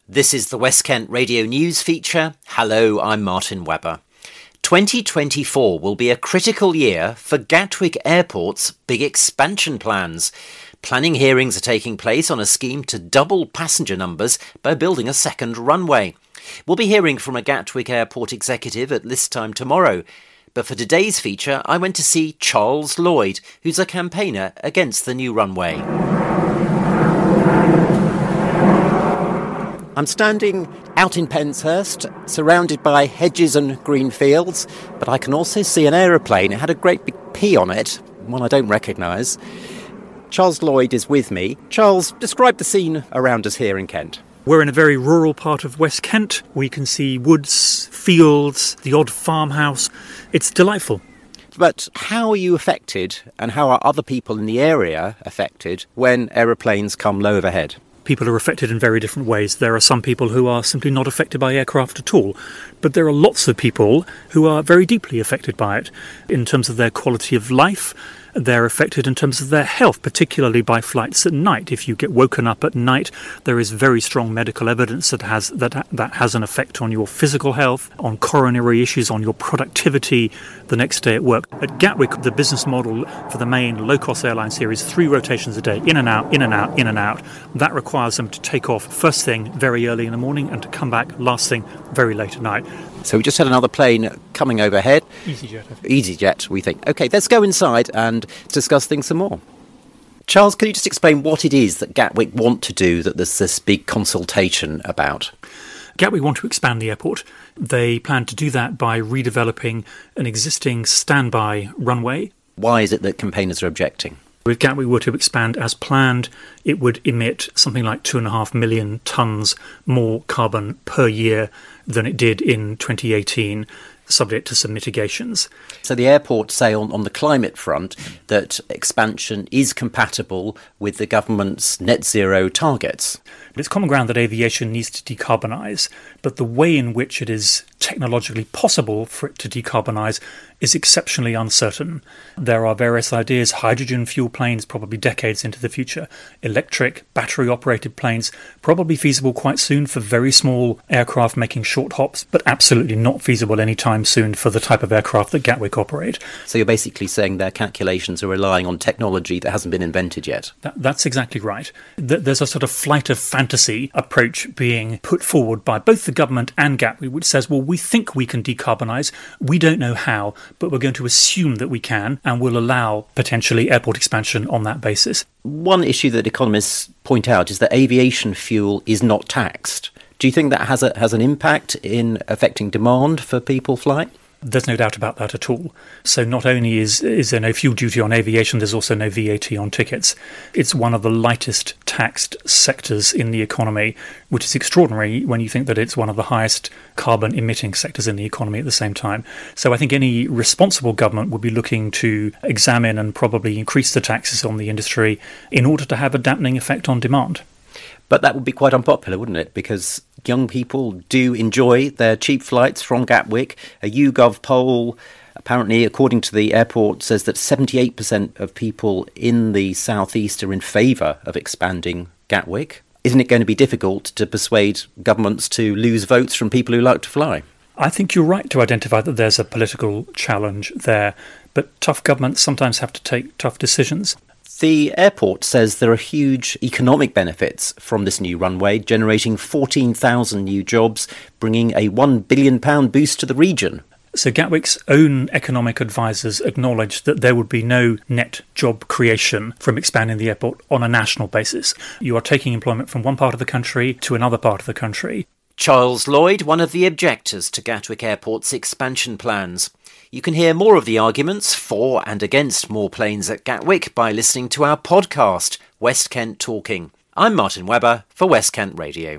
This is the West Kent Radio News feature. Hello, I'm Martin Webber. 2024 will be a critical year for Gatwick Airport's big expansion plans. Planning hearings are taking place on a scheme to double passenger numbers by building a second runway. We'll be hearing from a Gatwick Airport executive at this time tomorrow. But for today's feature, I went to see Charles Lloyd, who's a campaigner against the new runway. I'm standing out in Penshurst, surrounded by hedges and green fields, but I can also see an aeroplane. It had a great big P on it, one I don't recognise. Charles Lloyd is with me. Charles, describe the scene around us here in Kent. We're in a very rural part of West Kent. We can see woods, fields, the odd farmhouse. It's delightful. But how are you affected, and how are other people in the area affected when aeroplanes come low overhead? People are affected in very different ways. There are some people who are simply not affected by aircraft at all, but there are lots of people who are very deeply affected by it in terms of their quality of life. They're affected in terms of their health, particularly by flights at night. If you get woken up at night, there is very strong medical evidence that has an effect on your physical health, on coronary issues, on your productivity the next day at work. At Gatwick, the business model for the main low-cost airline series, 3 rotations a day, in and out, in and out, in and out. That requires them to take off first thing very early in the morning and to come back last thing very late at night. So we just had another plane coming overhead. EasyJet, we think. OK, let's go inside and discuss things some more. Charles, can you just explain what it is that Gatwick want to do, that there's this big consultation about? Gatwick want to expand the airport. They plan to do that by redeveloping an existing standby runway. Why is it that campaigners are objecting? If Gatwick were to expand as planned, it would emit something like 2.5 million tonnes more carbon per year than it did in 2018, subject to some mitigations. So the airports say on the climate front that expansion is compatible with the government's net zero targets. But it's common ground that aviation needs to decarbonise, but the way in which it is technologically possible for it to decarbonise is exceptionally uncertain. There are various ideas: hydrogen fuel planes, probably decades into the future; electric, battery-operated planes, probably feasible quite soon for very small aircraft making short hops, but absolutely not feasible anytime soon for the type of aircraft that Gatwick operate. So you're basically saying their calculations are relying on technology that hasn't been invented yet? That's exactly right. There's a sort of flight of fantasy approach being put forward by both the government and Gatwick, which says, well, we think we can decarbonise, we don't know how, but we're going to assume that we can, and we'll allow potentially airport expansion on that basis. One issue that economists point out is that aviation fuel is not taxed. Do you think that has an impact in affecting demand for people flying? There's no doubt about that at all. So not only is there no fuel duty on aviation, there's also no VAT on tickets. It's one of the lightest taxed sectors in the economy, which is extraordinary when you think that it's one of the highest carbon emitting sectors in the economy at the same time. So I think any responsible government would be looking to examine and probably increase the taxes on the industry in order to have a dampening effect on demand. But that would be quite unpopular, wouldn't it? Because young people do enjoy their cheap flights from Gatwick. A YouGov poll, apparently, according to the airport, says that 78% of people in the southeast are in favour of expanding Gatwick. Isn't it going to be difficult to persuade governments to lose votes from people who like to fly? I think you're right to identify that there's a political challenge there, but tough governments sometimes have to take tough decisions. The airport says there are huge economic benefits from this new runway, generating 14,000 new jobs, bringing a £1 billion boost to the region. So Gatwick's own economic advisors acknowledged that there would be no net job creation from expanding the airport on a national basis. You are taking employment from one part of the country to another part of the country. Charles Lloyd, one of the objectors to Gatwick Airport's expansion plans. You can hear more of the arguments for and against more planes at Gatwick by listening to our podcast, West Kent Talking. I'm Martin Webber for West Kent Radio.